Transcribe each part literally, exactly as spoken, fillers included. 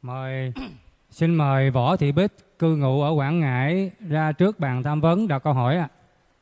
Mời xin mời Võ Thị Bích, cư ngụ ở Quảng Ngãi, ra trước bàn tham vấn đặt câu hỏi ạ. À.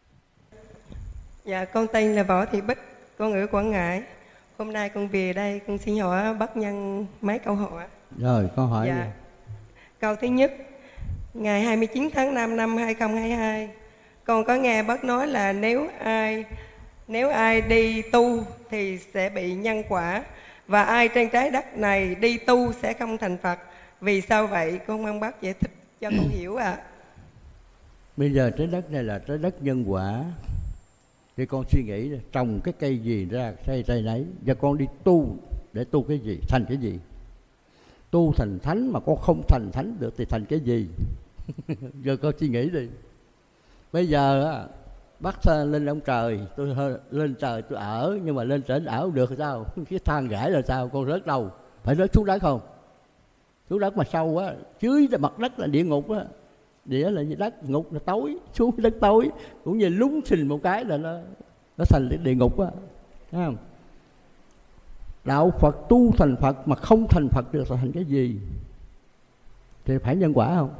Dạ, con tên là Võ Thị Bích, con ở Quảng Ngãi. Hôm nay con về đây, con xin hỏi bác Nhân mấy câu hỏi. Rồi, con hỏi dạ. gì? Câu thứ nhất, ngày hai mươi chín tháng năm năm hai không hai hai, con có nghe bác nói là nếu ai nếu ai đi tu thì sẽ bị nhân quả, và ai trên trái đất này đi tu sẽ không thành Phật. Vì sao vậy? Con mong bác giải thích cho con hiểu ạ. À. Bây giờ trái đất này là trái đất nhân quả. Thì con suy nghĩ trồng cái cây gì ra cây cây nấy. Và con đi tu để tu cái gì, thành cái gì? Tu thành thánh mà con không thành thánh được thì thành cái gì? Giờ con suy nghĩ đi. Bây giờ á, bắt lên ông trời, tôi lên trời tôi ở, nhưng mà lên trển ở được thì sao? Cái thang gãy là sao? Con rớt đâu? Phải rớt xuống đất không? Xuống đất mà sâu á, dưới mặt đất là địa ngục á. Địa là đất, ngục là tối, xuống đất tối, cũng như lúng xình một cái là nó nó thành địa ngục á. Thấy không? Đạo Phật tu thành Phật mà không thành Phật được là thành cái gì? Thì phải nhân quả không?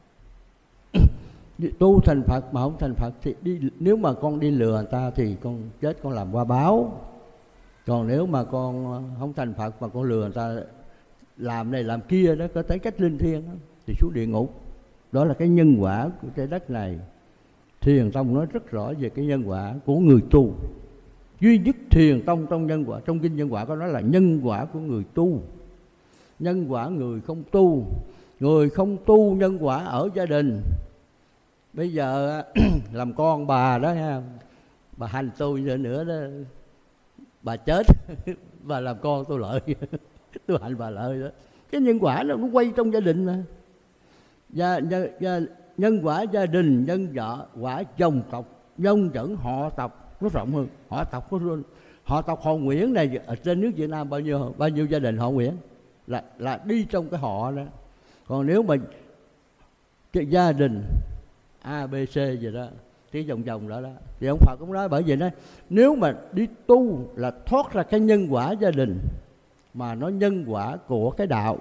Tu thành Phật mà không thành Phật thì đi, nếu mà con đi lừa người ta thì con chết, con làm qua báo. Còn nếu mà con không thành Phật mà con lừa người ta làm này làm kia đó, có tới cách linh thiêng đó, thì xuống địa ngục. Đó là cái nhân quả của trái đất này. Thiền Tông nói rất rõ về cái nhân quả của người tu. Duy nhất Thiền Tông trong nhân quả, trong kinh nhân quả có nói là nhân quả của người tu. Nhân quả người không tu. Người không tu nhân quả ở gia đình. Bây giờ làm con bà đó ha, bà hành tôi nữa nữa đó, bà chết, bà làm con tôi lợi, tôi hành bà lợi đó. Cái nhân quả nó, nó quay trong gia đình mà. Gia, gia, gia, nhân quả gia đình, nhân vợ, quả dòng tộc, nhân dẫn họ tộc, nó rộng hơn. Họ tộc có họ tộc họ Nguyễn này ở trên nước Việt Nam bao nhiêu bao nhiêu gia đình họ Nguyễn là là đi trong cái họ đó. Còn nếu mà cái gia đình A, B, C gì đó, cái vòng vòng đó đó, thì ông Phật cũng nói bởi vì đó, nếu mà đi tu là thoát ra cái nhân quả gia đình mà nó nhân quả của cái đạo.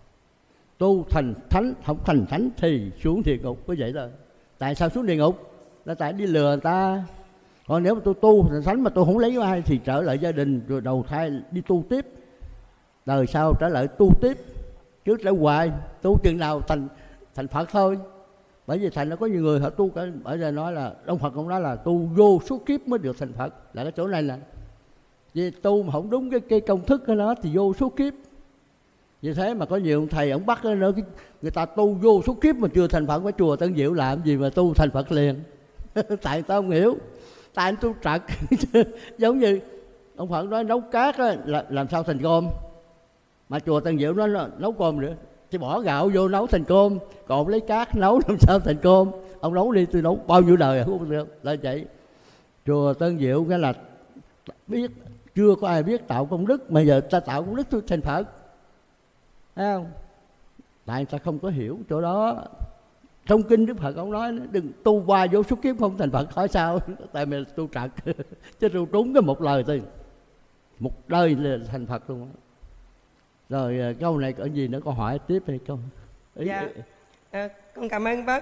Tu thành thánh, không thành thánh thì xuống địa ngục. Có vậy thôi. Tại sao xuống địa ngục? Là tại đi lừa người ta. Còn nếu mà tôi tu thành thánh mà tôi không lấy ai thì trở lại gia đình rồi đầu thai đi tu tiếp. Đời sau trở lại tu tiếp. Chứ trở hoài tu chừng nào thành thành Phật thôi. Bởi vì thành nó có nhiều người họ tu cả, bởi vì nói là ông Phật cũng nói là tu vô số kiếp mới được thành Phật. Là cái chỗ này là vì tu mà không đúng cái, cái công thức của nó thì vô số kiếp. Vì thế mà có nhiều thầy ông bắt nó, người ta tu vô số kiếp mà chưa thành Phật. Ở chùa Tân Diệu làm gì mà tu thành Phật liền. Tại tao không hiểu. Tại anh tu trật. Giống như ông Phật nói nấu cát á, là làm sao thành cơm. Mà chùa Tân Diệu nó nấu cơm nữa thì bỏ gạo vô nấu thành cơm. Còn lấy cát nấu làm sao thành cơm. Ông nấu đi, tôi nấu bao nhiêu đời không được. Là vậy. Chùa Tân Diệu cái là biết, chưa có ai biết tạo công đức, mà giờ ta tạo công đức tôi thành Phật. Thấy không? Tại ta không có hiểu chỗ đó. Trong kinh Đức Phật ông nói đừng tu qua vô số kiếp không thành Phật. Hỏi sao? Tại mình tu trật. Chứ tu trúng cái một lời thôi, một đời là thành Phật luôn. Rồi câu này có gì nữa con hỏi tiếp hay không? Dạ, à, con cảm ơn bác.